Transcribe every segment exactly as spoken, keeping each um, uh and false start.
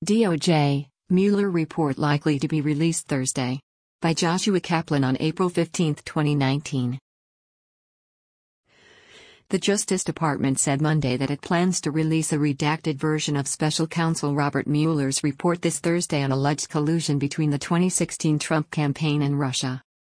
D O J, Mueller report likely to be released Thursday. By Joshua Kaplan on April fifteenth, twenty nineteen. The Justice Department said Monday that it plans to release a redacted version of Special Counsel Robert Mueller's report this Thursday on alleged collusion between the twenty sixteen Trump campaign and Russia.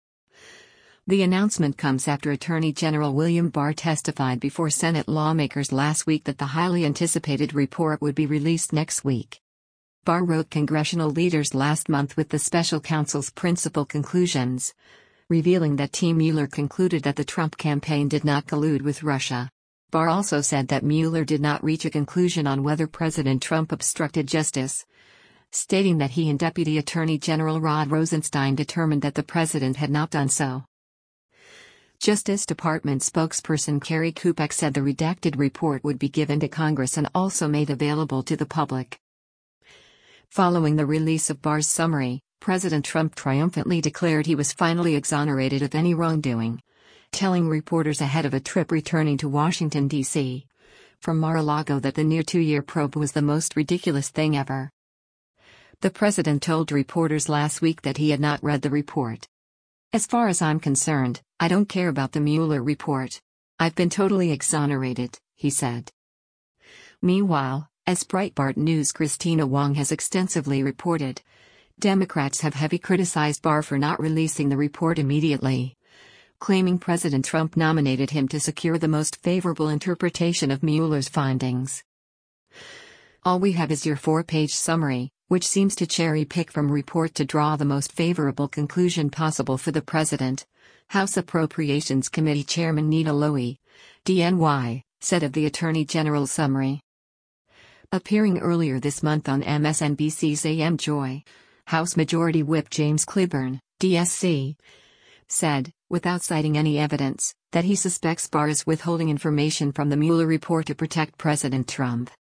The announcement comes after Attorney General William Barr testified before Senate lawmakers last week that the highly anticipated report would be released next week. Barr wrote congressional leaders last month with the special counsel's principal conclusions, revealing that Team Mueller concluded that the Trump campaign did not collude with Russia. Barr also said that Mueller did not reach a conclusion on whether President Trump obstructed justice, stating that he and Deputy Attorney General Rod Rosenstein determined that the president had not done so. Justice Department spokesperson Kerry Kupec said the redacted report would be given to Congress and also made available to the public. Following the release of Barr's summary, President Trump triumphantly declared he was finally exonerated of any wrongdoing, telling reporters ahead of a trip returning to Washington, D C from Mar-a-Lago that the near two-year probe was the most ridiculous thing ever. The president told reporters last week that he had not read the report. "As far as I'm concerned, I don't care about the Mueller report. I've been totally exonerated," he said. Meanwhile, as Breitbart News' Christina Wong has extensively reported, Democrats have heavily criticized Barr for not releasing the report immediately, claiming President Trump nominated him to secure the most favorable interpretation of Mueller's findings. "All we have is your four-page summary, which seems to cherry-pick from report to draw the most favorable conclusion possible for the president," House Appropriations Committee Chairman Nita Lowey, D N Y, said of the Attorney General's summary. Appearing earlier this month on M S N B C's A M Joy, House Majority Whip James Clyburn, D S C, said, without citing any evidence, that he suspects Barr is withholding information from the Mueller report to protect President Trump.